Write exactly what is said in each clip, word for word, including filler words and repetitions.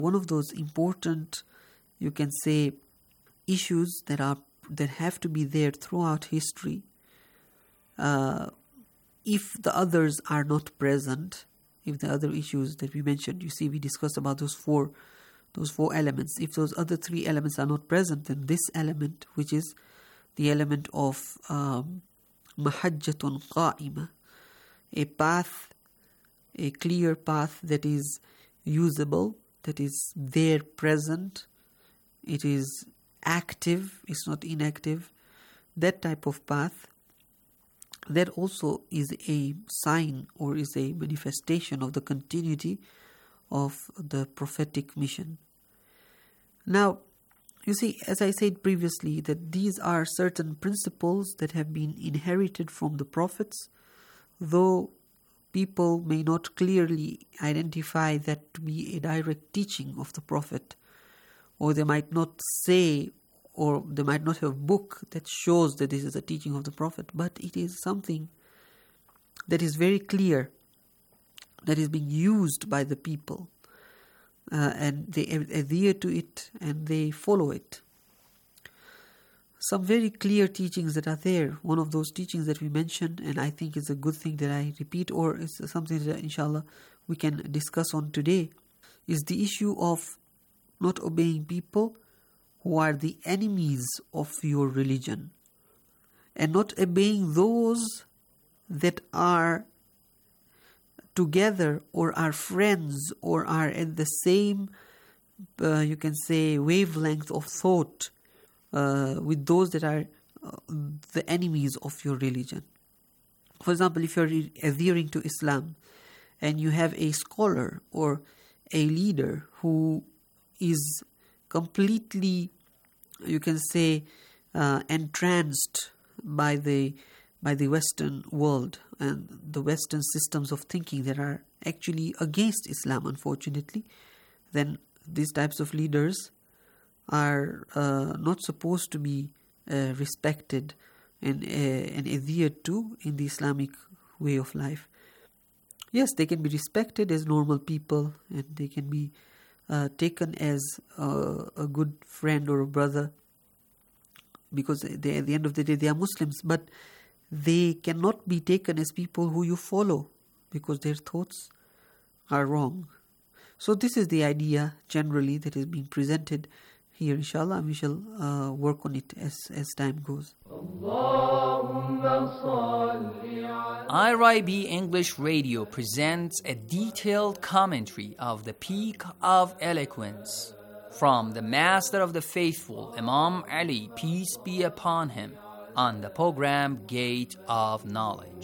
one of those important, you can say, issues that are that have to be there throughout history. Uh, if the others are not present, if the other issues that we mentioned, you see, we discussed about those four, those four elements. If those other three elements are not present, then this element, which is the element of um, mahajjatun qa'ima, a path, a clear path that is usable, that is there present, it is active, it's not inactive, that type of path, that also is a sign or is a manifestation of the continuity of the prophetic mission. Now, you see, as I said previously, that these are certain principles that have been inherited from the prophets, though people may not clearly identify that to be a direct teaching of the prophet, or they might not say, or they might not have a book that shows that this is a teaching of the prophet, but it is something that is very clear, that is being used by the people, uh, and they adhere to it and they follow it. Some very clear teachings that are there. One of those teachings that we mentioned, and I think it's a good thing that I repeat, or it's something that inshallah we can discuss on today, is the issue of not obeying people who are the enemies of your religion, and not obeying those that are together or are friends or are at the same, uh, you can say, wavelength of thought uh, with those that are uh, the enemies of your religion. For example, if you're adhering to Islam and you have a scholar or a leader who is completely, you can say, uh, entranced by the by the Western world and the Western systems of thinking that are actually against Islam, unfortunately, then these types of leaders are uh, not supposed to be uh, respected and, uh, and adhered to in the Islamic way of life. Yes, they can be respected as normal people, and they can be uh, taken as uh, a good friend or a brother, because they, at the end of the day they are Muslims, but they cannot be taken as people who you follow because their thoughts are wrong. So this is the idea generally that is being presented here, inshallah, and we shall uh, work on it as, as time goes. I R I B English Radio presents a detailed commentary of the Peak of Eloquence from the Master of the Faithful, Imam Ali, peace be upon him, on the program Gate of Knowledge.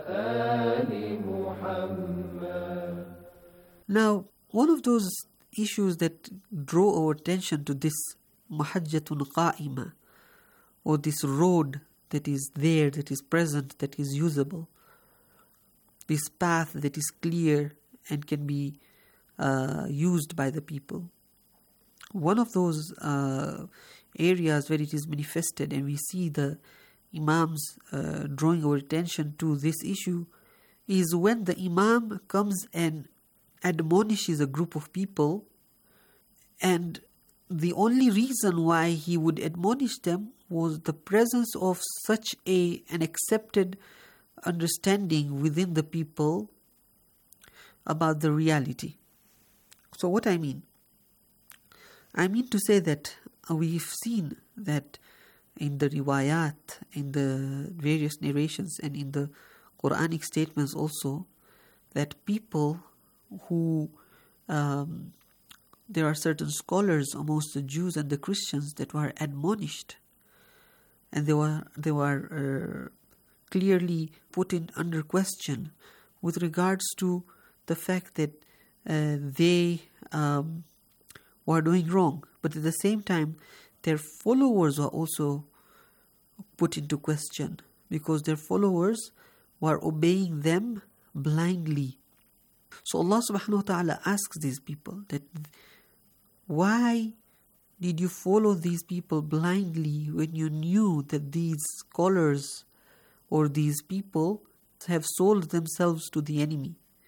Now, one of those issues that draw our attention to this mahajjatun qa'ima, or this road that is there, that is present, that is usable, this path that is clear and can be uh, used by the people. One of those uh, areas where it is manifested, and we see the Imams uh, drawing our attention to this issue, is when the Imam comes and admonishes a group of people, and the only reason why he would admonish them was the presence of such a an accepted understanding within the people about the reality. So what I mean? I mean to say that we've seen that in the riwayat, in the various narrations, and in the Quranic statements also, that people who, um, there are certain scholars amongst the Jews and the Christians that were admonished, and they were they were uh, clearly put in under question with regards to the fact that uh, they um, were doing wrong, but at the same time their followers were also put into question because their followers were obeying them blindly. So Allah subhanahu wa ta'ala asks these people that, why did you follow these people blindly when you knew that these scholars or these people have sold themselves to the enemy?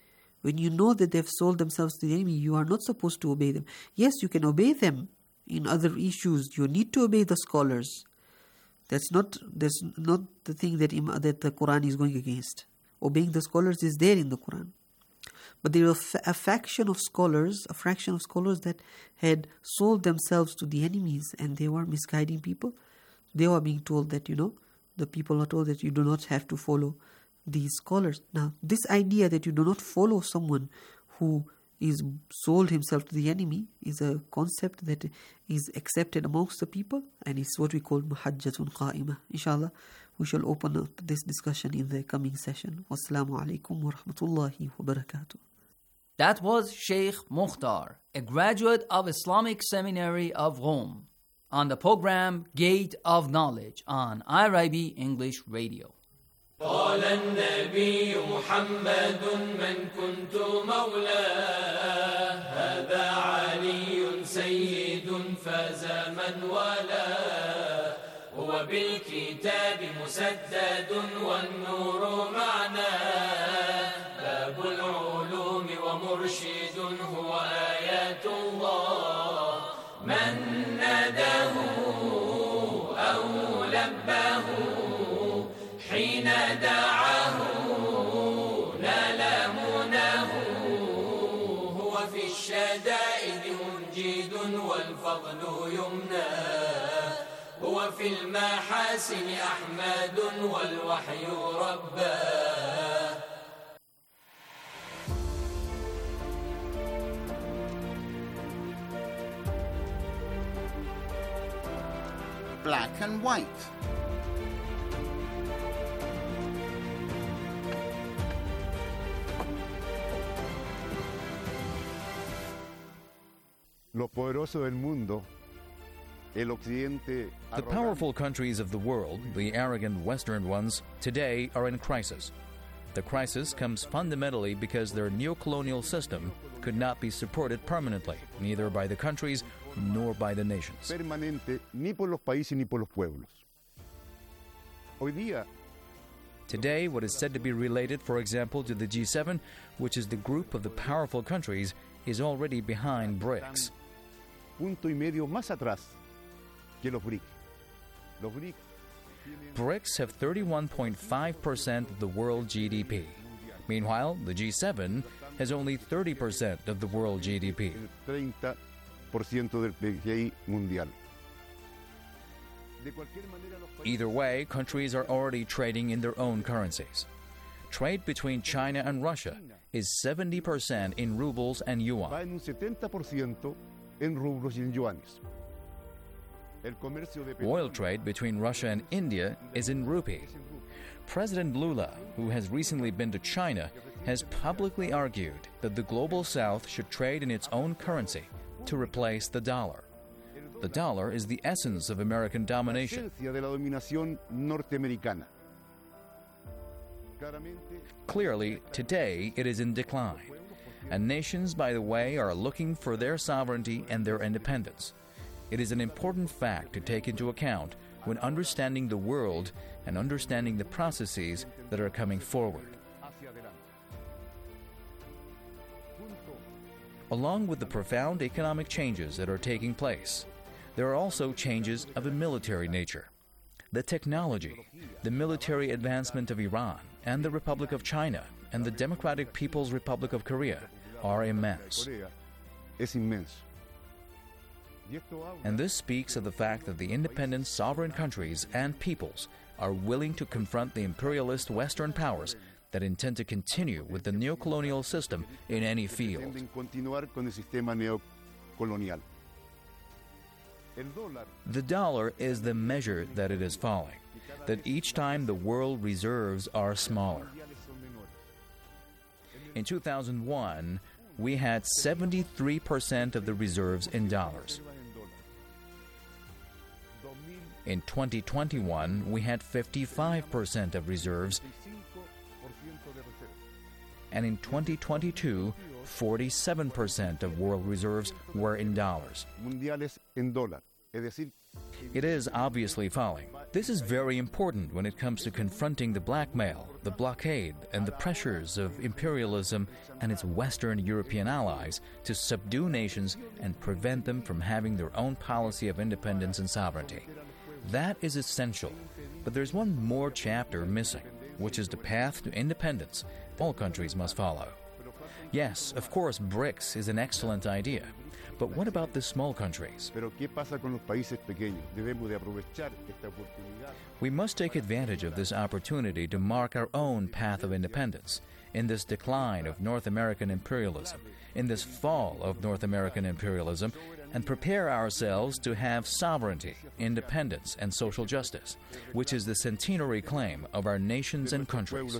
When you know that they've sold themselves to the enemy, you are not supposed to obey them. Yes, you can obey them in other issues. You need to obey the scholars. That's not that's not the thing that that the Quran is going against. Obeying the scholars is there in the Quran. But there are a faction of scholars, a fraction of scholars that had sold themselves to the enemies, and they were misguiding people. They were being told that, you know, the people are told that you do not have to follow these scholars. Now, this idea that you do not follow someone who is sold himself to the enemy is a concept that is accepted amongst the people, and it's what we call muhajjatun qa'imah. Inshallah, we shall open up this discussion in the coming session. Wassalamu alaikum wa rahmatullahi wa barakatuh. That was Sheikh Mukhtar, a graduate of Islamic Seminary of Rome, on the program Gate of Knowledge on I R I B English Radio. قال النبي محمد من كنت مولاه هذا علي سيد فاز من والاه هو بالكتاب مسدد والنور معناه باب العلوم ومرشد هو آيات الله من ناداه أو لباه حين دعاه نال مناه هو في الشدائد منجد والفضل يمناه هو في المحاسن أحمد والوحي رباه. Black and white. Los poderosos del mundo, el occidente. The powerful countries of the world, the arrogant Western ones, today are in crisis. The crisis comes fundamentally because their neocolonial system could not be supported permanently, neither by the countries nor by the nations. Permanente ni por los países ni por los pueblos. Hoy día. Today, what is said to be related, for example, to the G seven, which is the group of the powerful countries, is already behind BRICS. Punto y medio más atrás que los BRICS. Los BRICS. BRICS have thirty-one point five percent of the world G D P. Meanwhile, the G seven has only thirty percent of the world G D P. treinta por ciento del P B I mundial. Either way, countries are already trading in their own currencies. Trade between China and Russia is seventy percent in rubles and yuan. Va en un setenta por ciento en rublos y en yuanes. El comercio de Oil trade between Russia and India is in rupee. President Lula, who has recently been to China, has publicly argued that the global south should trade in its own currency to replace the dollar. The dollar is the essence of American domination. de la dominación norteamericana. Clearly, today it is in decline. And nations, by the way, are looking for their sovereignty and their independence. It is an important fact to take into account when understanding the world and understanding the processes that are coming forward. Along with the profound economic changes that are taking place, there are also changes of a military nature. The technology, the military advancement of Iran and the Republic of China and the Democratic People's Republic of Korea are immense. Es inmenso. And this speaks of the fact that the independent sovereign countries and peoples are willing to confront the imperialist Western powers that intend to continue with the neocolonial system in any field. The dollar is the measure that it is falling, that each time the world reserves are smaller. In two thousand one, we had seventy-three percent of the reserves in dollars. In twenty twenty-one, we had fifty-five percent of reserves, and in twenty twenty-two, forty-seven percent of world reserves were in dollars. It is obviously falling. This is very important when it comes to confronting the blackmail, the blockade and the pressures of imperialism and its Western European allies to subdue nations and prevent them from having their own policy of independence and sovereignty. That is essential, but there's one more chapter missing, which is the path to independence all countries must follow. Yes, of course, BRICS is an excellent idea, but what about the small countries? We must take advantage of this opportunity to mark our own path of independence, in this decline of North American imperialism, in this fall of North American imperialism, and prepare ourselves to have sovereignty, independence, and social justice, which is the centenary claim of our nations and countries.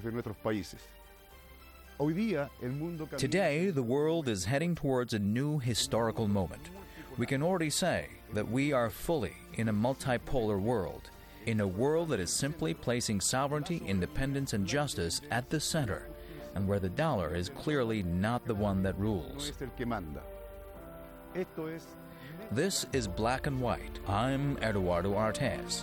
Today, the world is heading towards a new historical moment. We can already say that we are fully in a multipolar world, in a world that is simply placing sovereignty, independence, and justice at the center, and where the dollar is clearly not the one that rules. This is Black and White. I'm Eduardo Artes.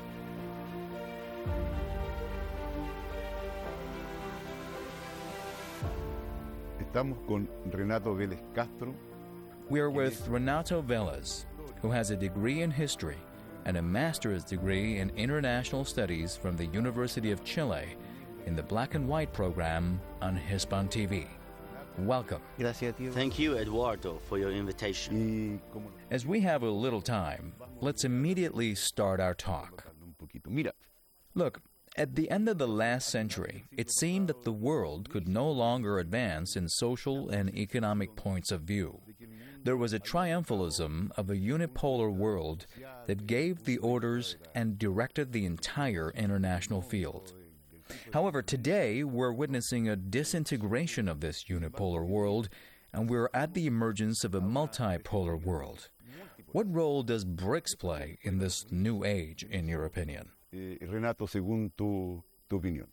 Estamos con Renato Vélez Castro. We are with Renato Vélez, who has a degree in history and a master's degree in international studies from the University of Chile in the Black and White program on Hispan T V. Welcome. Thank you, Eduardo, for your invitation. As we have a little time, let's immediately start our talk. Look, at the end of the last century, it seemed that the world could no longer advance in social and economic points of view. There was a triumphalism of a unipolar world that gave the orders and directed the entire international field. However, today we're witnessing a disintegration of this unipolar world, and we're at the emergence of a multipolar world. What role does BRICS play in this new age, in your opinion? Renato, según tu, tu opinión.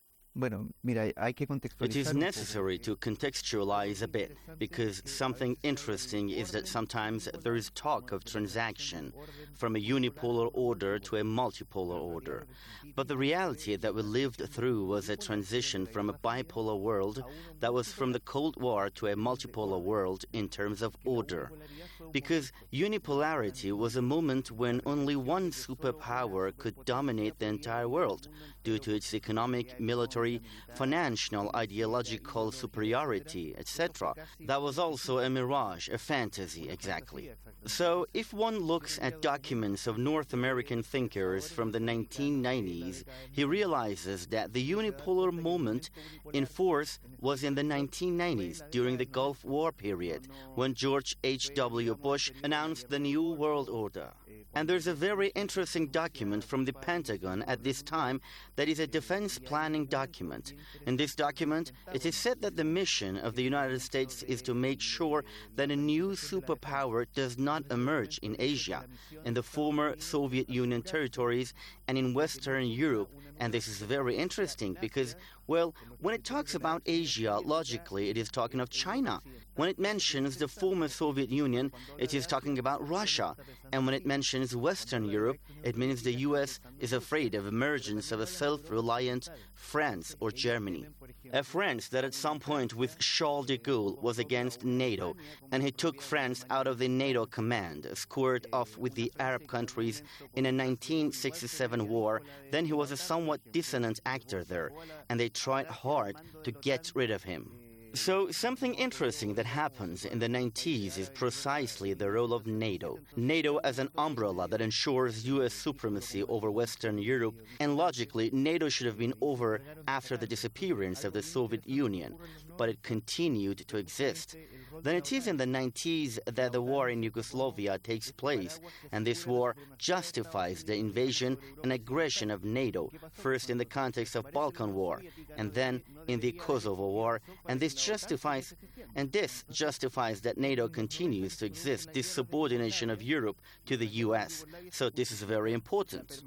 It is necessary to contextualize a bit, because something interesting is that sometimes there is talk of transaction from a unipolar order to a multipolar order. But the reality that we lived through was a transition from a bipolar world that was from the Cold War to a multipolar world in terms of order. Because unipolarity was a moment when only one superpower could dominate the entire world due to its economic, military, financial, ideological superiority, et cetera. That was also a mirage, a fantasy, exactly. So if one looks at documents of North American thinkers from the nineteen nineties, he realizes that the unipolar moment in force was in the nineteen nineties, during the Gulf War period, when George H W Bush announced the New World Order. And there's a very interesting document from the Pentagon at this time that is a defense planning document. In this document, it is said that the mission of the United States is to make sure that a new superpower does not emerge in Asia, in the former Soviet Union territories, and in Western Europe. And this is very interesting because, well, when it talks about Asia, logically, it is talking of China. When it mentions the former Soviet Union, it is talking about Russia. And when it mentions Western Europe, it means the U S is afraid of emergence of a self-reliant France or Germany. A France that at some point with Charles de Gaulle was against NATO, and he took France out of the NATO command, squared off with the Arab countries in a nineteen sixty-seven war. Then he was a somewhat dissonant actor there, and they tried hard to get rid of him. So something interesting that happens in the nineties is precisely the role of NATO. NATO as an umbrella that ensures U S supremacy over Western Europe, and logically NATO should have been over after the disappearance of the Soviet Union, but it continued to exist. Then it is in the nineties that the war in Yugoslavia takes place, and this war justifies the invasion and aggression of NATO, first in the context of Balkan War, and then in the Kosovo War, and this justifies and this justifies that NATO continues to exist, this subordination of Europe to the U S. So this is very important.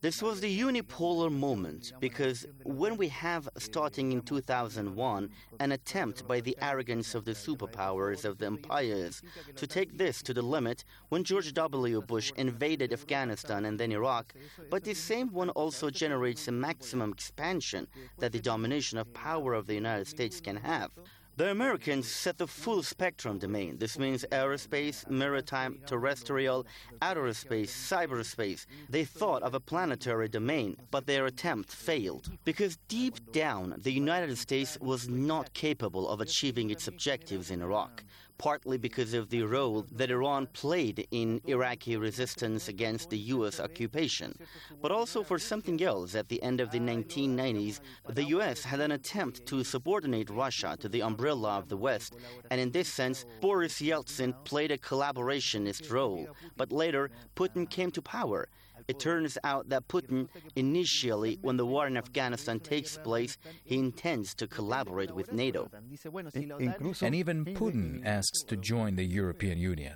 This was the unipolar moment because when we have, starting in two thousand one, an attempt by the arrogance of the superpowers of the empires to take this to the limit when George W. Bush invaded Afghanistan and then Iraq, but this same one also generates a maximum expansion that the domination of power of the United States can have. The Americans set the full spectrum domain. This means aerospace, maritime, terrestrial, outer space, cyberspace. They thought of a planetary domain, but their attempt failed. Because deep down, the United States was not capable of achieving its objectives in Iraq, partly because of the role that Iran played in Iraqi resistance against the U S occupation, but also for something else. At the end of the nineteen nineties, the U S had an attempt to subordinate Russia to the umbrella of the West, and in this sense, Boris Yeltsin played a collaborationist role. But later, Putin came to power. It turns out that Putin, initially, when the war in Afghanistan takes place, he intends to collaborate with NATO. And even Putin asks to join the European Union.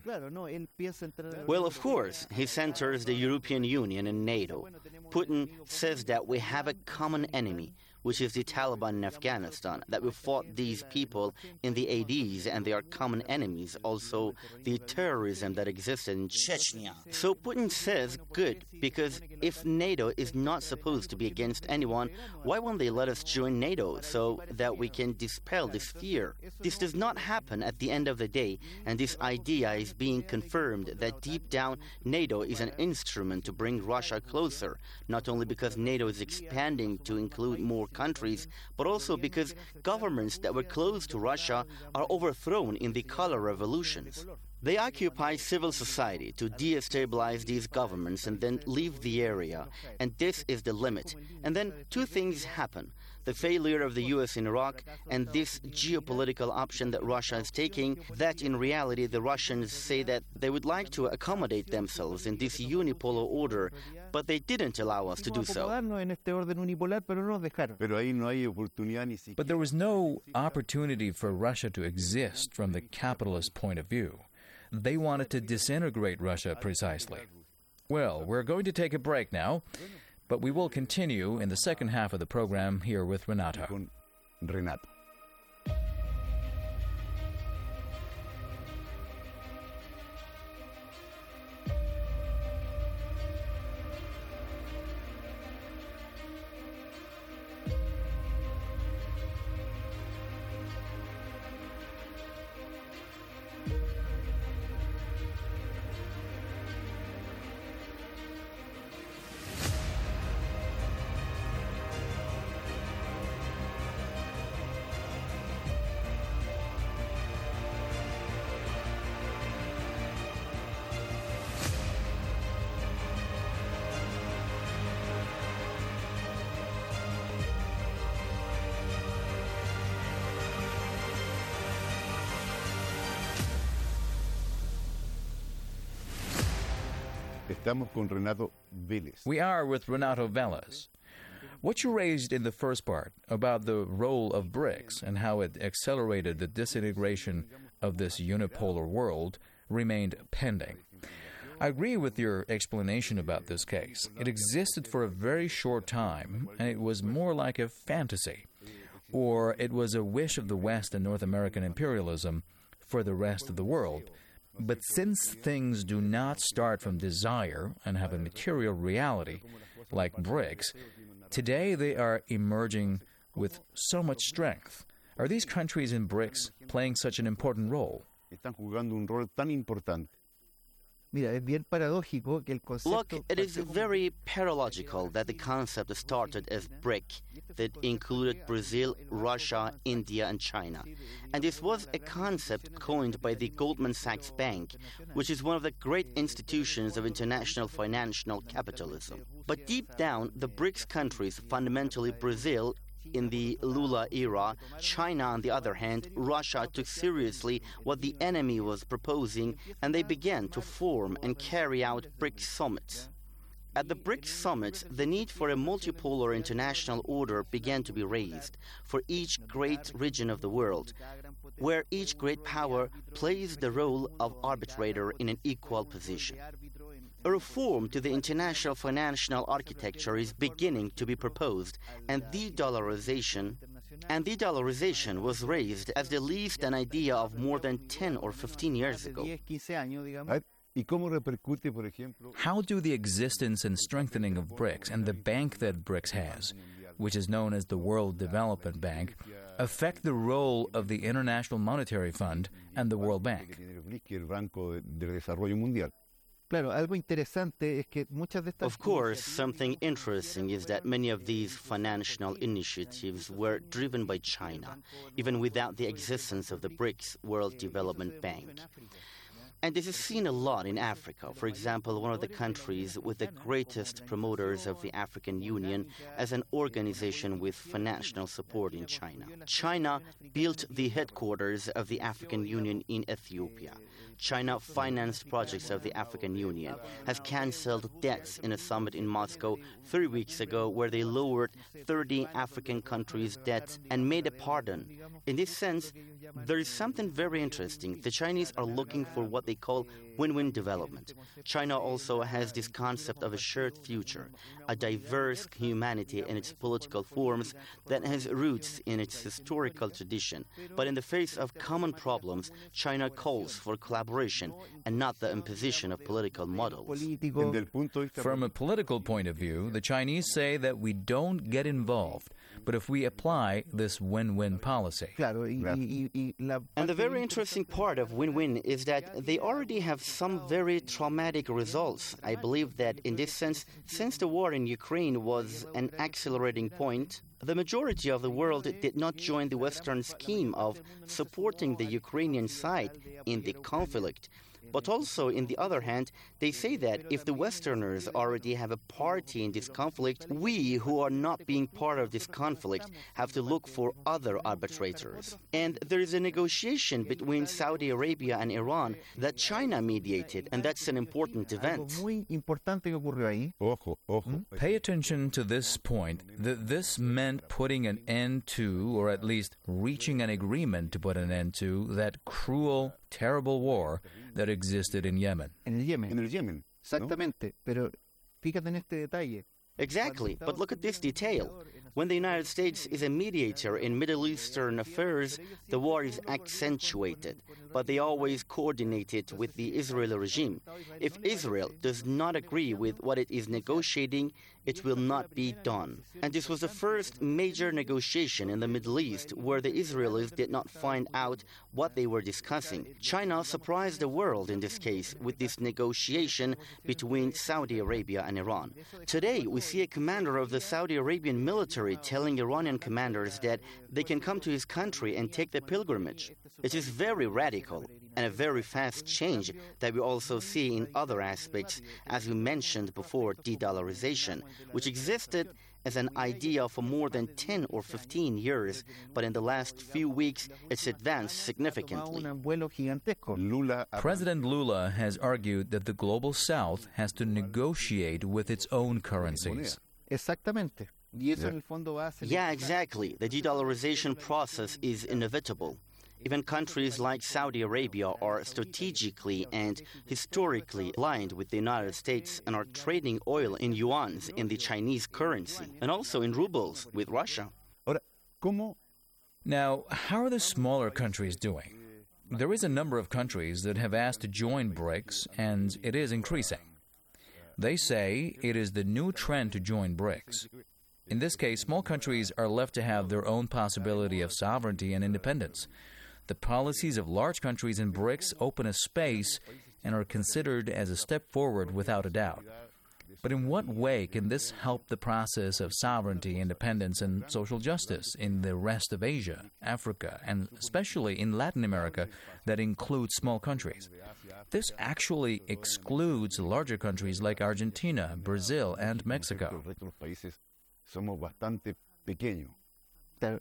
Well, of course, he centers the European Union in NATO. Putin says that we have a common enemy, which is the Taliban in Afghanistan, that we fought these people in the eighties, and they are common enemies, also the terrorism that existed in Chechnya. So Putin says, good, because if NATO is not supposed to be against anyone, why won't they let us join NATO so that we can dispel this fear? This does not happen at the end of the day, and this idea is being confirmed that deep down NATO is an instrument to bring Russia closer, not only because NATO is expanding to include more countries, but also because governments that were close to Russia are overthrown in the color revolutions. They occupy civil society to destabilize these governments and then leave the area, and this is the limit. And then two things happen. The failure of the U S in Iraq and this geopolitical option that Russia is taking, that in reality the Russians say that they would like to accommodate themselves in this unipolar order, but they didn't allow us to do so. But there was no opportunity for Russia to exist from the capitalist point of view. They wanted to disintegrate Russia precisely. Well, we're going to take a break now, but we will continue in the second half of the program here with Renato. Renato. Estamos con Renato Vélez. We are with Renato Vélez. What you raised in the first part about the role of BRICS and how it accelerated the disintegration of this unipolar world remained pending. I agree with your explanation about this case. It existed for a very short time, and it was more like a fantasy, or it was a wish of the West and North American imperialism for the rest of the world. But since things do not start from desire and have a material reality, like BRICS, today they are emerging with so much strength. Are these countries in BRICS playing such an important role? Están jugando un rol tan importante. Look, it is very paralogical that the concept started as BRIC, that included Brazil, Russia, India, and China. And this was a concept coined by the Goldman Sachs Bank, which is one of the great institutions of international financial capitalism. But deep down, the BRICS countries, fundamentally Brazil, in the Lula era, China, on the other hand, Russia took seriously what the enemy was proposing, and they began to form and carry out BRICS summits. At the BRICS summit, the need for a multipolar international order began to be raised for each great region of the world, where each great power plays the role of arbitrator in an equal position. A reform to the international financial architecture is beginning to be proposed, and de-dollarization and de-dollarization was raised as the least an idea of more than ten or fifteen years ago. How do the existence and strengthening of BRICS and the bank that BRICS has, which is known as the World Development Bank, affect the role of the International Monetary Fund and the World Bank? Of course, something interesting is that many of these financial initiatives were driven by China, even without the existence of the BRICS World Development Bank. And this is seen a lot in Africa. For example, one of the countries with the greatest promoters of the African Union as an organization with financial support in China. China built the headquarters of the African Union in Ethiopia. China financed projects of the African Union, has cancelled debts in a summit in Moscow three weeks ago where they lowered thirty African countries' debts and made a pardon. In this sense, there is something very interesting. The Chinese are looking for what they call win-win development. China also has this concept of a shared future, a diverse humanity in its political forms that has roots in its historical tradition. But in the face of common problems, China calls for collaboration and not the imposition of political models. From a political point of view, the Chinese say that we don't get involved, but if we apply this win-win policy. And the very interesting part of win-win is that they already have some very traumatic results. I believe that in this sense, since the war in Ukraine was an accelerating point, the majority of the world did not join the Western scheme of supporting the Ukrainian side in the conflict. But also, in the other hand, they say that if the Westerners already have a party in this conflict, we who are not being part of this conflict have to look for other arbitrators. And there is a negotiation between Saudi Arabia and Iran that China mediated, and that's an important event. Pay attention to this point, that this meant putting an end to, or at least reaching an agreement to put an end to, that cruel, terrible war that existed in Yemen. En el Yemen. En el Yemen. Exactamente, pero fíjate en este detalle. Exactly, but look at this detail. When the United States is a mediator in Middle Eastern affairs, the war is accentuated, but they always coordinate it with the Israeli regime. If Israel does not agree with what it is negotiating, it will not be done. And this was the first major negotiation in the Middle East where the Israelis did not find out what they were discussing. China surprised the world in this case with this negotiation between Saudi Arabia and Iran. Today, we see a commander of the Saudi Arabian military telling Iranian commanders that they can come to his country and take the pilgrimage. It is very radical and a very fast change that we also see in other aspects, as we mentioned before, de-dollarization, which existed as an idea for more than ten or fifteen years, but in the last few weeks it's advanced significantly. President Lula has argued that the Global South has to negotiate with its own currencies. Exactamente. Yeah, exactly. The de-dollarization process is inevitable. Even countries like Saudi Arabia are strategically and historically aligned with the United States and are trading oil in yuans in the Chinese currency and also in rubles with Russia. Now, how are the smaller countries doing? There is a number of countries that have asked to join BRICS, and it is increasing. They say it is the new trend to join BRICS. In this case, small countries are left to have their own possibility of sovereignty and independence. The policies of large countries in BRICS open a space and are considered as a step forward without a doubt. But in what way can this help the process of sovereignty, independence, and social justice in the rest of Asia, Africa, and especially in Latin America that includes small countries? This actually excludes larger countries like Argentina, Brazil, and Mexico.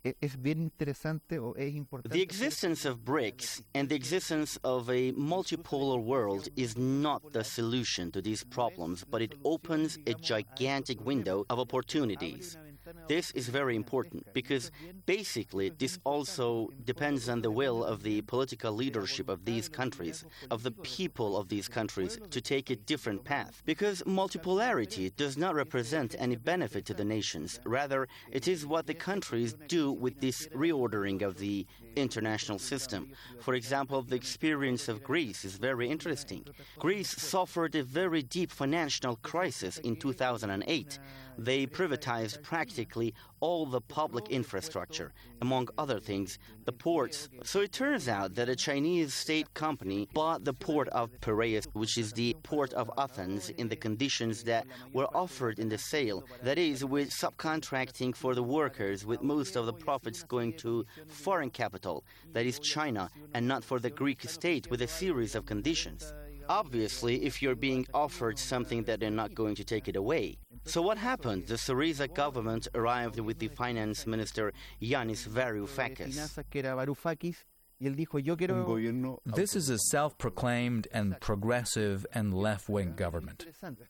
e- es bien interesante o es importante. The existence of BRICS and the existence of a multipolar world is not the solution to these problems, but it opens a gigantic window of opportunities. This is very important because basically this also depends on the will of the political leadership of these countries, of the people of these countries, to take a different path. Because multipolarity does not represent any benefit to the nations. Rather, it is what the countries do with this reordering of the international system. For example, the experience of Greece is very interesting. Greece suffered a very deep financial crisis in two thousand eight. They privatized practically all the public infrastructure, among other things, the ports. So it turns out that a Chinese state company bought the port of Piraeus, which is the port of Athens, in the conditions that were offered in the sale. That is, with subcontracting for the workers, with most of the profits going to foreign capital, that is China, and not for the Greek state, with a series of conditions. Obviously, if you're being offered something that they're not going to take it away. So what happened? The Syriza government arrived with the finance minister Yanis Varoufakis. This is a self-proclaimed and progressive and left-wing government.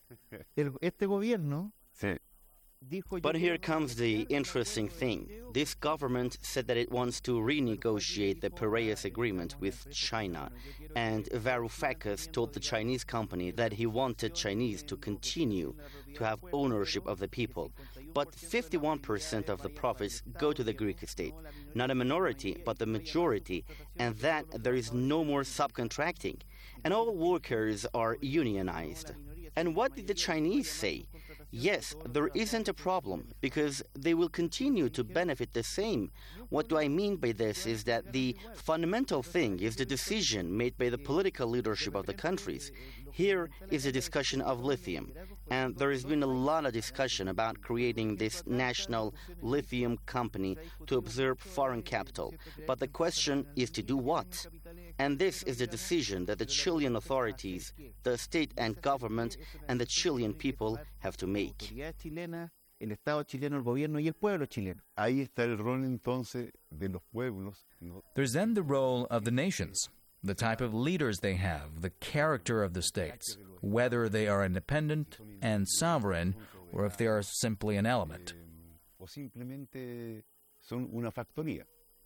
But here comes the interesting thing. This government said that it wants to renegotiate the Piraeus agreement with China, and Varoufakis told the Chinese company that he wanted Chinese to continue to have ownership of the people. But fifty-one percent of the profits go to the Greek state, not a minority, but the majority, and that there is no more subcontracting, and all workers are unionized. And what did the Chinese say? Yes, there isn't a problem because they will continue to benefit the same. What do I mean by this is that the fundamental thing is the decision made by the political leadership of the countries. Here is a discussion of lithium, and there has been a lot of discussion about creating this national lithium company to absorb foreign capital. But the question is to do what? And this is the decision that the Chilean authorities, the state and government, and the Chilean people have to make. El Estado chileno, el gobierno y el pueblo chileno. Ahí está el rol entonces de los pueblos. There's then the role of the nations, the type of leaders they have, the character of the states, whether they are independent and sovereign or if they are simply an element. O simplemente son una factoría.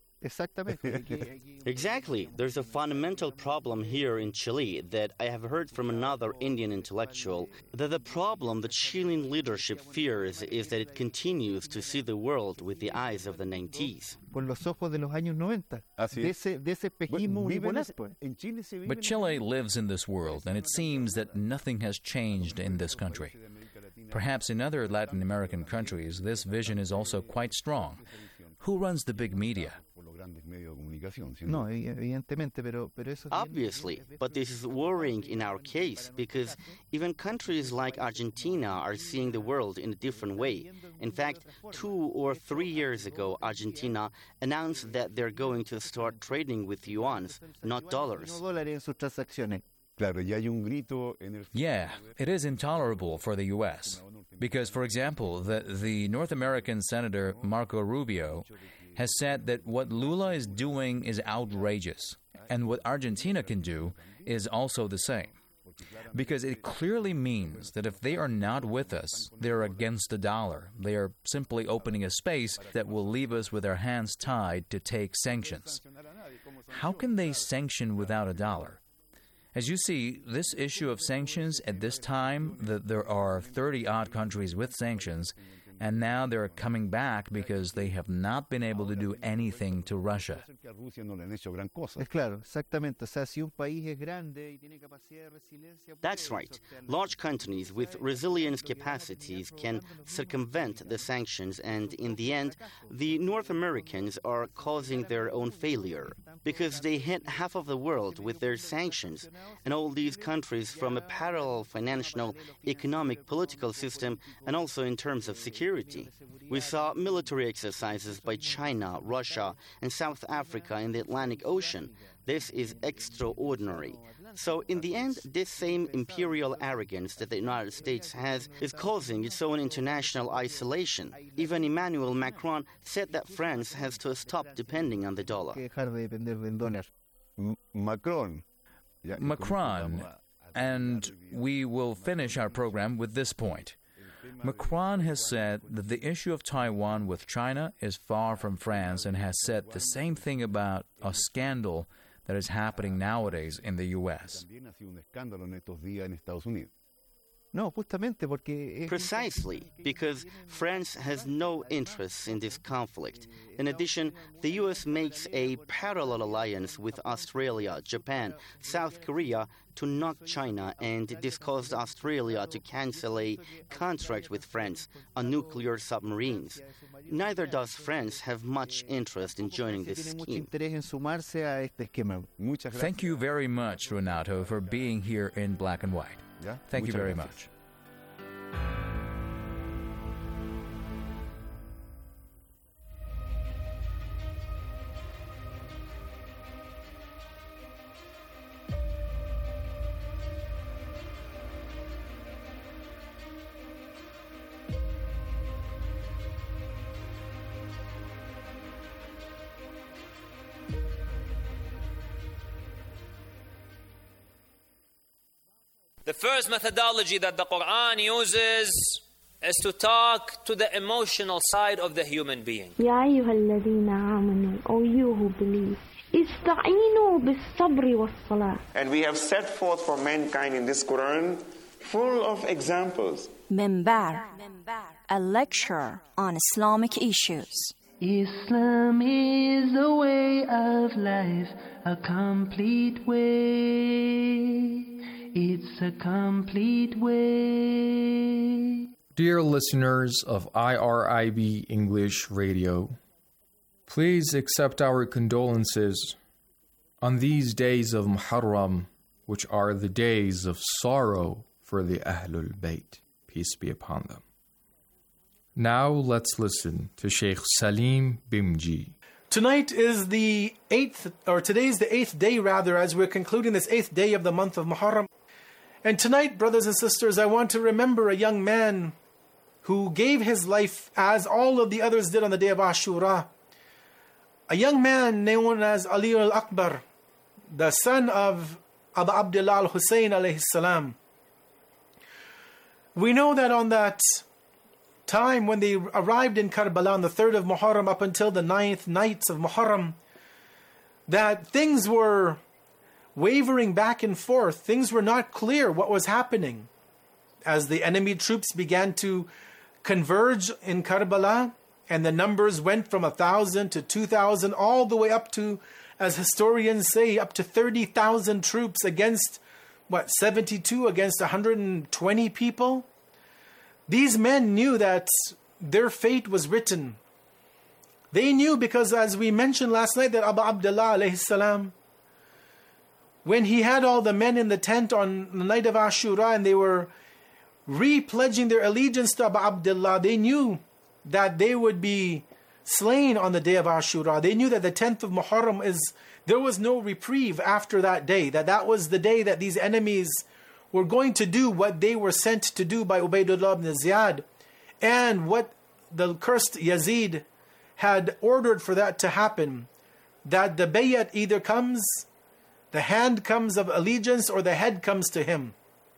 Exactly. There's a fundamental problem here in Chile that I have heard from another Indian intellectual, that the problem the Chilean leadership fears is that it continues to see the world with the eyes of the nineties. Con los ojos de los años noventa. De ese, de ese espejismo unipolar. But Chile lives in this world, and it seems that nothing has changed in this country. Perhaps in other Latin American countries, this vision is also quite strong. Who runs the big media? No, evidentemente, pero, pero eso Obviously, but this is worrying in our case because even countries like Argentina are seeing the world in a different way. In fact, two or three years ago, Argentina announced that they're going to start trading with yuans, not dollars. Yeah, it is intolerable for the U S because, for example, the, the North American Senator Marco Rubio has said that what Lula is doing is outrageous, and what Argentina can do is also the same. Because it clearly means that if they are not with us, they're against the dollar. They are simply opening a space that will leave us with our hands tied to take sanctions. How can they sanction without a dollar? As you see, this issue of sanctions at this time, that there are thirty-odd countries with sanctions, and now they're coming back because they have not been able to do anything to Russia. That's right. Large countries with resilience capacities can circumvent the sanctions, and in the end, the North Americans are causing their own failure because they hit half of the world with their sanctions, and all these countries from a parallel financial, economic, political system, and also in terms of security. We saw military exercises by China, Russia, and South Africa in the Atlantic Ocean. This is extraordinary. So in the end, this same imperial arrogance that the United States has is causing its own international isolation. Even Emmanuel Macron said that France has to stop depending on the dollar. Macron. Macron, and we will finish our program with this point. Macron has said that the issue of Taiwan with China is far from France and has said the same thing about a scandal that is happening nowadays in the U S. Precisely, because France has no interests in this conflict. In addition, the U S makes a parallel alliance with Australia, Japan, South Korea to knock China, and this caused Australia to cancel a contract with France on nuclear submarines. Neither does France have much interest in joining this scheme. Thank you very much, Renato, for being here in Black and White. Thank you very much. The first methodology that the Quran uses is to talk to the emotional side of the human being. يا أيها الذين آمنوا, O you who believe, استعينوا بالصبر والصلاة. And we have set forth for mankind in this Quran full of examples. Minbar, a lecture on Islamic issues. Islam is a way of life, a complete way. It's a complete way. Dear listeners of I R I B English Radio, please accept our condolences on these days of Muharram, which are the days of sorrow for the Ahlul Bayt, peace be upon them. Now let's listen to Sheikh Salim Bimji. Tonight is the eighth, or today's the eighth day rather, as we're concluding this eighth day of the month of Muharram. And tonight, brothers and sisters, I want to remember a young man who gave his life as all of the others did on the day of Ashura. A young man known as Ali al-Akbar, the son of Abu Abdullah al-Hussein alayhi salam. We know that on that time when they arrived in Karbala on the third of Muharram up until the ninth nights of Muharram, that things were wavering back and forth. Things were not clear what was happening. As the enemy troops began to converge in Karbala, and the numbers went from a thousand to two thousand, all the way up to, as historians say, up to thirty thousand troops against, what, seventy-two against one hundred twenty people? These men knew that their fate was written. They knew because, as we mentioned last night, that Abu Abdullah alayhi salam, when he had all the men in the tent on the night of Ashura and they were re-pledging their allegiance to Abu Abdullah, they knew that they would be slain on the day of Ashura. They knew that the tenth of Muharram is, there was no reprieve after that day, that that was the day that these enemies were going to do what they were sent to do by Ubaydullah ibn Ziyad, and what the cursed Yazid had ordered for that to happen, that the bayat either comes, the hand comes of allegiance, or the head comes to him.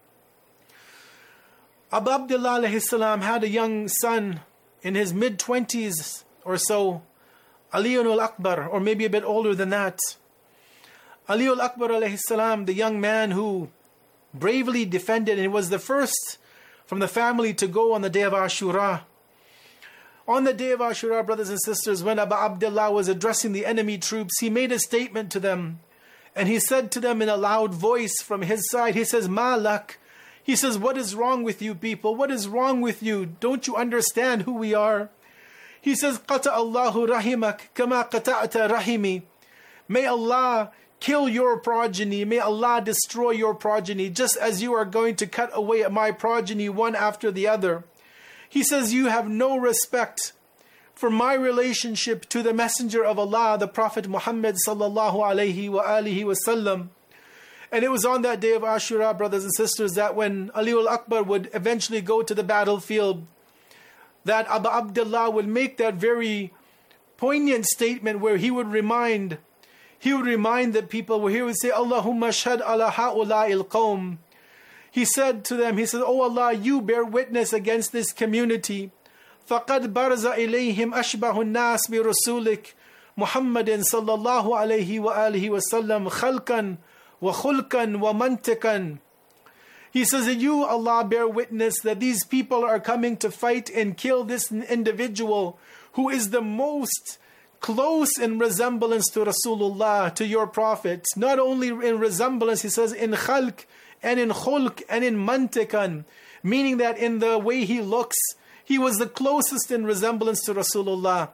Abu Abdullah alayhi salam had a young son in his mid-twenties or so, Ali al-Akbar, or maybe a bit older than that. Ali al-Akbar alayhi salam, the young man who bravely defended, and was the first from the family to go on the day of Ashura. On the day of Ashura, brothers and sisters, when Abu Abdullah was addressing the enemy troops, he made a statement to them. And he said to them in a loud voice from his side, he says, Malak. He says, what is wrong with you people? What is wrong with you? Don't you understand who we are? He says, Qata Allahu rahimak kama qata'ta rahimi. May Allah kill your progeny. May Allah destroy your progeny, just as you are going to cut away my progeny one after the other. He says, you have no respect for my relationship to the Messenger of Allah, the Prophet Muhammad sallallahu alayhi wa alihi wasallam. And it was on that day of Ashura, brothers and sisters, that when Ali al-Akbar would eventually go to the battlefield, that Abu Abdullah would make that very poignant statement where he would remind, he would remind the people, where he would say, Allahumma shahad ala ha'ula'il qawm. He said to them, he said, Oh Allah, you bear witness against this community. فَقَدْ بَرْزَ إِلَيْهِمْ أَشْبَهُ النَّاسِ بِرُسُولِكَ مُحَمَّدٍ صَلَّى اللَّهُ عَلَيْهِ وَآلِهِ وَسَلَّمْ خَلْقًا وَخُلْقًا وَمَنْتِقًا. He says that you, Allah, bear witness that these people are coming to fight and kill this individual who is the most close in resemblance to Rasulullah, to your Prophet. Not only in resemblance, he says, in khalq and in khulq and in mantiqan, meaning that in the way he looks, he was the closest in resemblance to Rasulullah.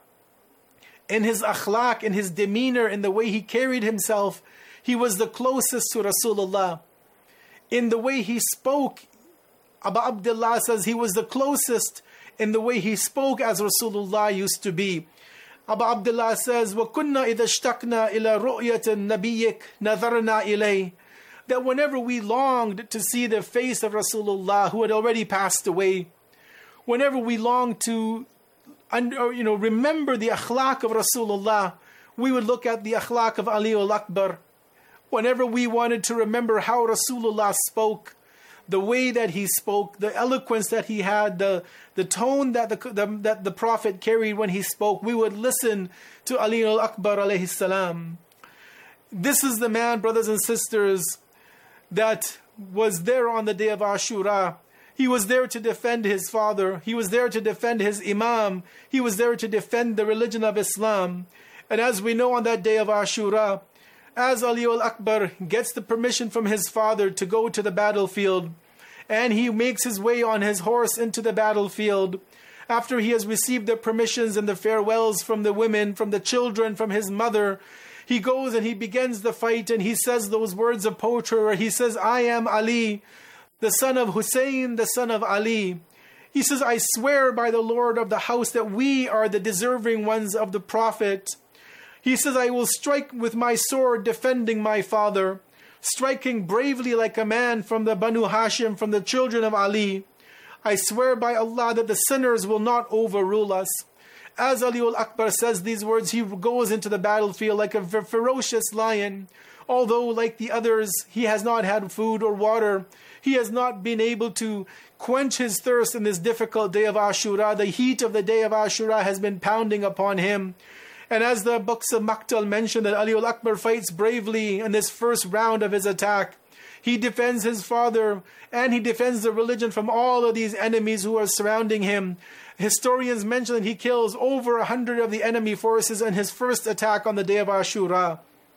In his akhlaq, in his demeanor, in the way he carried himself, he was the closest to Rasulullah. In the way he spoke, Abu Abdullah says he was the closest in the way he spoke as Rasulullah used to be. Abu Abdullah says, وَكُنَّا إِذَا اشْتَقْنَا إِلَى رُؤْيَةٍ نَبِيِّكَ نَظَرْنَا إِلَيْهِ. That whenever we longed to see the face of Rasulullah, who had already passed away, whenever we longed to you know, remember the akhlaq of Rasulullah, we would look at the akhlaq of Ali al-Akbar. Whenever we wanted to remember how Rasulullah spoke, the way that he spoke, the eloquence that he had, the, the tone that the, the, that the Prophet carried when he spoke, we would listen to Ali al-Akbar alayhi salam. This is the man, brothers and sisters, that was there on the day of Ashura. He was there to defend his father. He was there to defend his imam. He was there to defend the religion of Islam. And as we know, on that day of Ashura, as Ali al-Akbar gets the permission from his father to go to the battlefield, and he makes his way on his horse into the battlefield, after he has received the permissions and the farewells from the women, from the children, from his mother, he goes and he begins the fight, and he says those words of poetry where he says, I am Ali, the son of Hussein, the son of Ali. He says, I swear by the Lord of the house that we are the deserving ones of the Prophet. He says, I will strike with my sword defending my father, striking bravely like a man from the Banu Hashim, from the children of Ali. I swear by Allah that the sinners will not overrule us. As Ali al-Akbar says these words, he goes into the battlefield like a ferocious lion. Although, like the others, he has not had food or water, he has not been able to quench his thirst in this difficult day of Ashura. The heat of the day of Ashura has been pounding upon him. And as the books of Maqtal mention, that Ali al-Akbar fights bravely in this first round of his attack. He defends his father and he defends the religion from all of these enemies who are surrounding him. Historians mention that he kills over a hundred of the enemy forces in his first attack on the day of Ashura.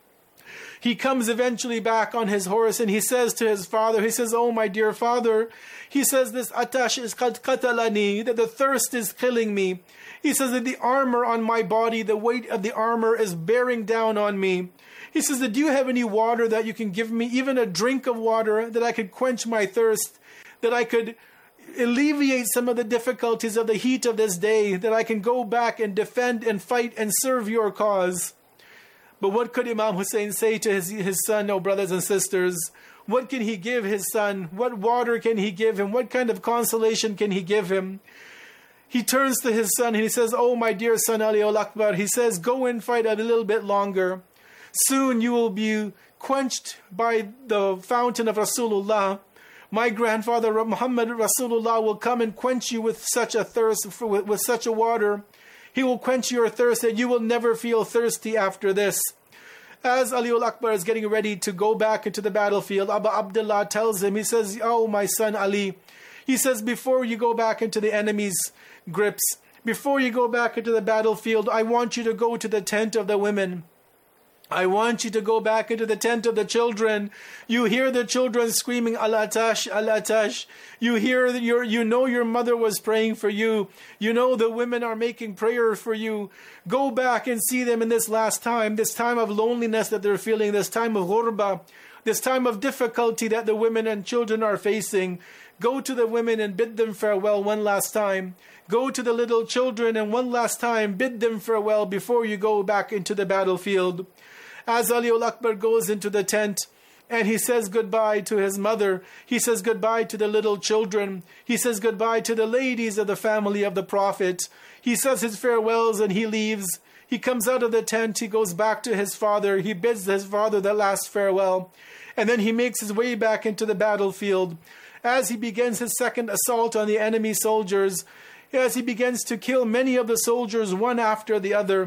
He comes eventually back on his horse and he says to his father, he says, oh my dear father, he says, this atash is qad qatalani, that the thirst is killing me. He says that the armor on my body, the weight of the armor is bearing down on me. He says that, do you have any water that you can give me, even a drink of water, that I could quench my thirst, that I could alleviate some of the difficulties of the heat of this day, that I can go back and defend and fight and serve your cause. But what could Imam Hussein say to his, his son, oh brothers and sisters? What can he give his son? What water can he give him? What kind of consolation can he give him? He turns to his son and he says, oh my dear son Ali al-Akbar, he says, go and fight a little bit longer. Soon you will be quenched by the fountain of Rasulullah. My grandfather Muhammad Rasulullah will come and quench you with such a thirst, with, with such a water. He will quench your thirst that you will never feel thirsty after this. As Ali al-Akbar is getting ready to go back into the battlefield, Abu Abdullah tells him, he says, oh my son Ali, he says, before you go back into the enemy's grips, before you go back into the battlefield, I want you to go to the tent of the women. I want you to go back into the tent of the children. You hear the children screaming, Al-Atash, Al-Atash. You hear that your, you know your mother was praying for you. You know the women are making prayer for you. Go back and see them in this last time, this time of loneliness that they're feeling, this time of ghurba, this time of difficulty that the women and children are facing. Go to the women and bid them farewell one last time. Go to the little children and one last time bid them farewell before you go back into the battlefield. As Ali al-Akbar goes into the tent, and he says goodbye to his mother. He says goodbye to the little children. He says goodbye to the ladies of the family of the Prophet. He says his farewells and he leaves. He comes out of the tent. He goes back to his father. He bids his father the last farewell. And then he makes his way back into the battlefield. As he begins his second assault on the enemy soldiers, as he begins to kill many of the soldiers one after the other,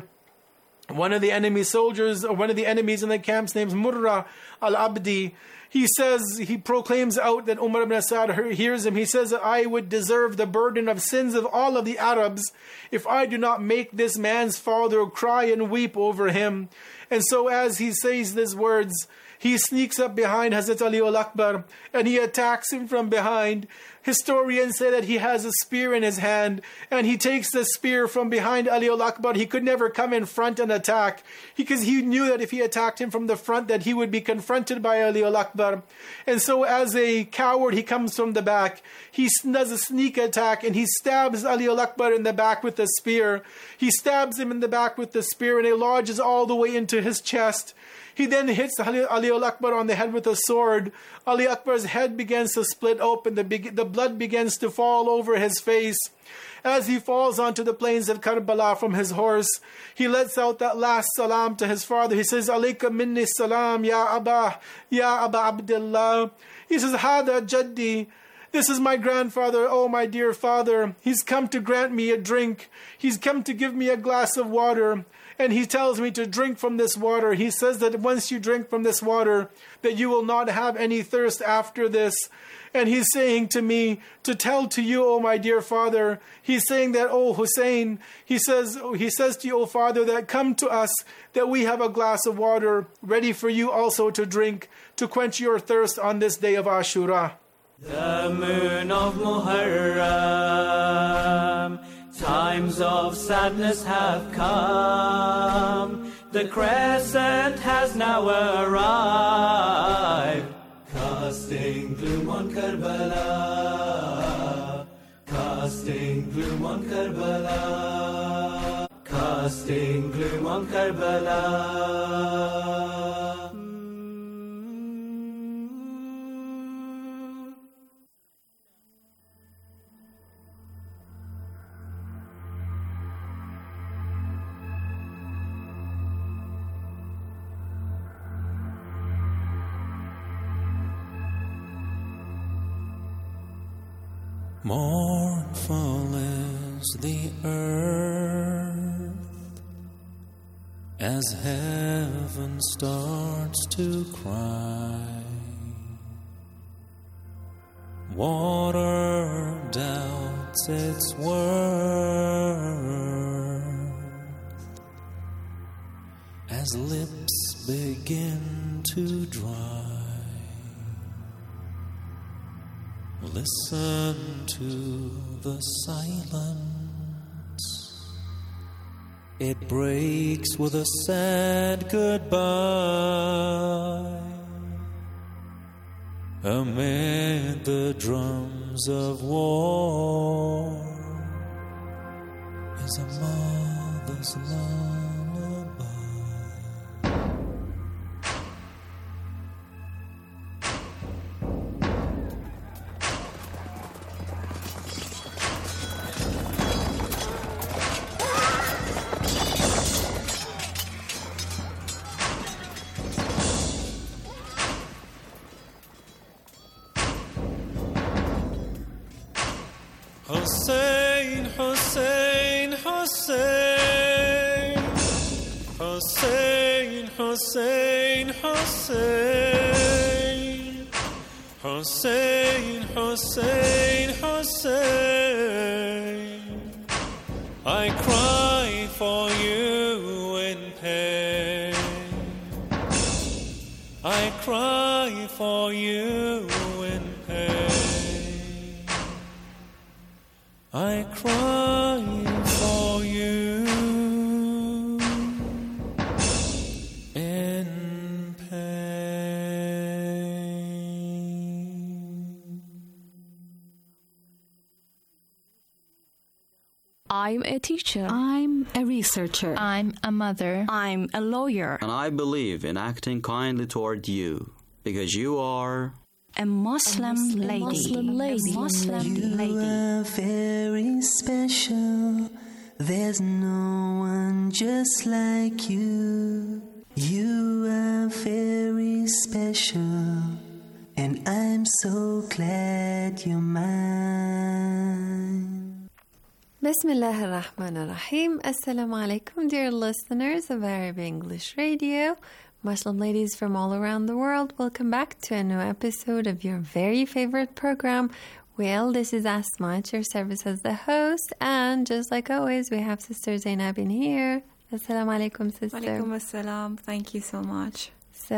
one of the enemy soldiers, or one of the enemies in the camps named Murrah al-Abdi, he says, he proclaims out that Umar ibn Asad hears him. He says that I would deserve the burden of sins of all of the Arabs if I do not make this man's father cry and weep over him. And so as he says these words, he sneaks up behind Hazrat Ali al-Akbar and he attacks him from behind. Historians say that he has a spear in his hand and he takes the spear from behind Ali al-Akbar. He could never come in front and attack because he knew that if he attacked him from the front that he would be confronted by Ali al-Akbar. And so as a coward, he comes from the back. He does a sneak attack and he stabs Ali al-Akbar in the back with the spear. He stabs him in the back with the spear and it lodges all the way into his chest. He then hits Ali al-Akbar on the head with a sword. Ali Akbar's head begins to split open. The, be- the blood begins to fall over his face. As he falls onto the plains of Karbala from his horse, he lets out that last salam to his father. He says, Alayka minni salam, ya Abba, ya Abba Abdullah. He says, Hada Jaddi. This is my grandfather, oh my dear father. He's come to grant me a drink. He's come to give me a glass of water. And he tells me to drink from this water. He says that once you drink from this water, that you will not have any thirst after this. And he's saying to me to tell to you, oh my dear father, he's saying that, oh Hussein, he says, he says to you, oh father, that come to us, that we have a glass of water ready for you also to drink, to quench your thirst on this day of Ashura. The moon of Muharram, times of sadness have come. The crescent has now arrived, casting gloom on Karbala, casting gloom on Karbala, casting gloom on Karbala. Mournful is the earth as heaven starts to cry. Water doubts its worth as lips begin to dry. Listen to the silence. It breaks with a sad goodbye. Amid the drums of war is a mother's lullaby. Hussein, Hussein, Hussein, Hussein, Hussein, Hussein, Hussein, Hussein, Hussein. I cry for you in pain. I cry for you in pain. I cry for you in pain. I'm a teacher. I'm a researcher. I'm a mother. I'm a lawyer. And I believe in acting kindly toward you. because you are a Muslim lady. Muslim lady. Muslim lady. You are very special. There's no one just like you. You are very special, and I'm so glad you're mine. Bismillah ar-Rahman ar-Rahim. Assalamu alaikum, dear listeners of Arab English Radio. Muslim ladies from all around the world, welcome back to a new episode of your very favorite program. Well, this is Asma at your service as the host, and just like always, we have Sister Zainab in here. Assalamu alaikum, sister. Walaikum assalam. Thank you so much.